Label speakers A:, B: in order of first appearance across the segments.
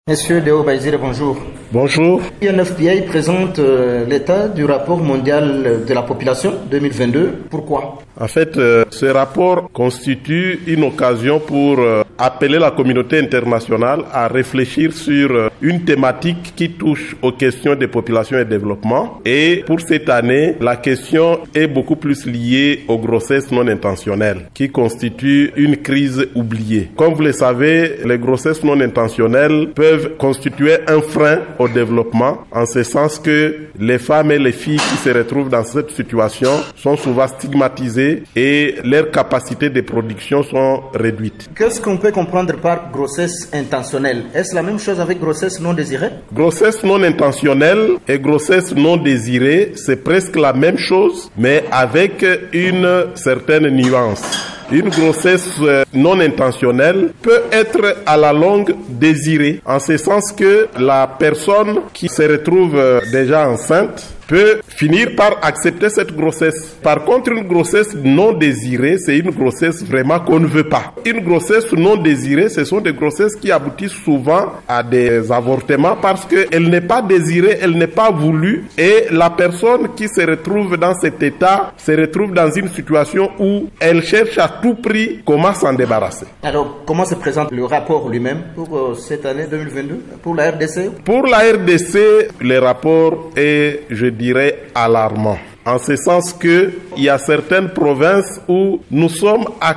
A: Monsieur Deo Baïzire, bonjour.
B: Bonjour.
A: UNFPA présente l'état du rapport mondial de la population 2022. Pourquoi?
B: En fait, ce rapport constitue une occasion pour appeler la communauté internationale à réfléchir sur une thématique qui touche aux questions des populations et développement. Et pour cette année, la question est beaucoup plus liée aux grossesses non intentionnelles, qui constituent une crise oubliée. Comme vous le savez, les grossesses non intentionnelles peuvent constituer un frein au développement, en ce sens que les femmes et les filles qui se retrouvent dans cette situation sont souvent stigmatisées et leurs capacités de production sont réduites.
A: Qu'est-ce qu'on peut comprendre par grossesse intentionnelle? Est-ce la même chose avec grossesse non désirée?
B: Grossesse non intentionnelle et grossesse non désirée, c'est presque la même chose, mais avec une certaine nuance. Une grossesse non intentionnelle peut être à la longue désirée, en ce sens que la personne qui se retrouve déjà enceinte peut finir par accepter cette grossesse. Par contre, une grossesse non désirée, c'est une grossesse vraiment qu'on ne veut pas. Une grossesse non désirée, ce sont des grossesses qui aboutissent souvent à des avortements parce qu'elle n'est pas désirée, elle n'est pas voulue, et la personne qui se retrouve dans cet état se retrouve dans une situation où elle cherche à tout prix comment s'en débarrasser.
A: Alors, comment se présente le rapport lui-même pour cette année 2022, pour la RDC?
B: Pour la RDC, le rapport est, je dirais, alarmant. En ce sens que il y a certaines provinces où nous sommes à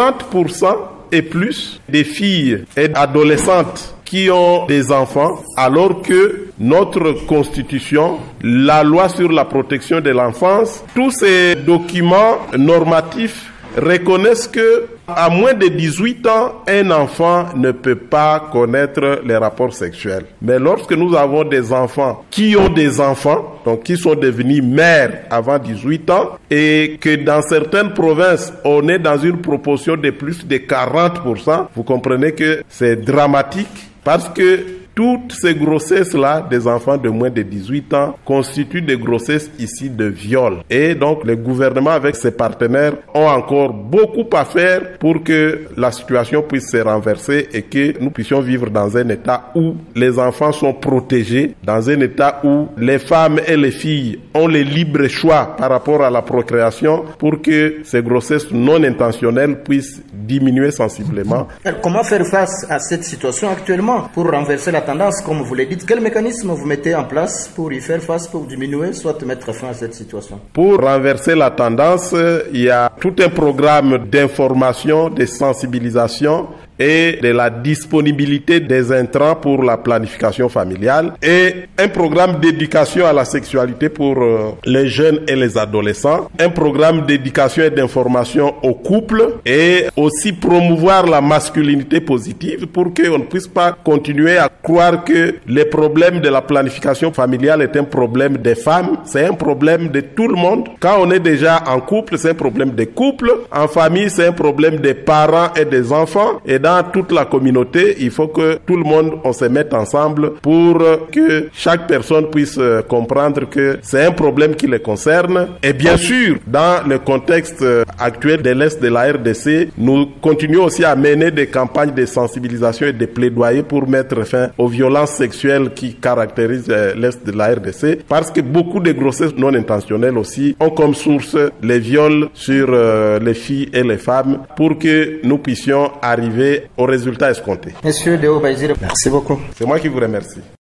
B: 40% et plus des filles et adolescentes qui ont des enfants, alors que notre constitution, la loi sur la protection de l'enfance, tous ces documents normatifs reconnaissent que à moins de 18 ans, un enfant ne peut pas connaître les rapports sexuels. Mais lorsque nous avons des enfants qui ont des enfants, donc qui sont devenus mères avant 18 ans, et que dans certaines provinces, on est dans une proportion de plus de 40%, vous comprenez que c'est dramatique parce que toutes ces grossesses-là, des enfants de moins de 18 ans, constituent des grossesses ici de viol. Et donc, le gouvernement avec ses partenaires ont encore beaucoup à faire pour que la situation puisse se renverser et que nous puissions vivre dans un état où les enfants sont protégés, dans un état où les femmes et les filles ont le libre choix par rapport à la procréation pour que ces grossesses non intentionnelles puissent diminuer sensiblement.
A: Comment faire face à cette situation actuellement pour renverser la tendance, comme vous l'avez dit? Quel mécanisme vous mettez en place pour y faire face, pour diminuer, soit mettre fin à cette situation?
B: Pour renverser la tendance, il y a tout un programme d'information, de sensibilisation et de la disponibilité des intrants pour la planification familiale et un programme d'éducation à la sexualité pour les jeunes et les adolescents, un programme d'éducation et d'information aux couples et aussi promouvoir la masculinité positive pour qu'on ne puisse pas continuer à croire que les problèmes de la planification familiale est un problème des femmes, c'est un problème de tout le monde. Quand on est déjà en couple, c'est un problème des couples, en famille, c'est un problème des parents et des enfants, et dans toute la communauté, il faut que tout le monde, on se mette ensemble pour que chaque personne puisse comprendre que c'est un problème qui les concerne. Et bien sûr, dans le contexte actuel de l'Est de la RDC, nous continuons aussi à mener des campagnes de sensibilisation et de plaidoyer pour mettre fin aux violences sexuelles qui caractérisent l'Est de la RDC, parce que beaucoup de grossesses non intentionnelles aussi ont comme source les viols sur les filles et les femmes pour que nous puissions arriver aux résultats escomptés.
A: Monsieur Deo Baïzire, merci beaucoup.
B: C'est moi qui vous remercie.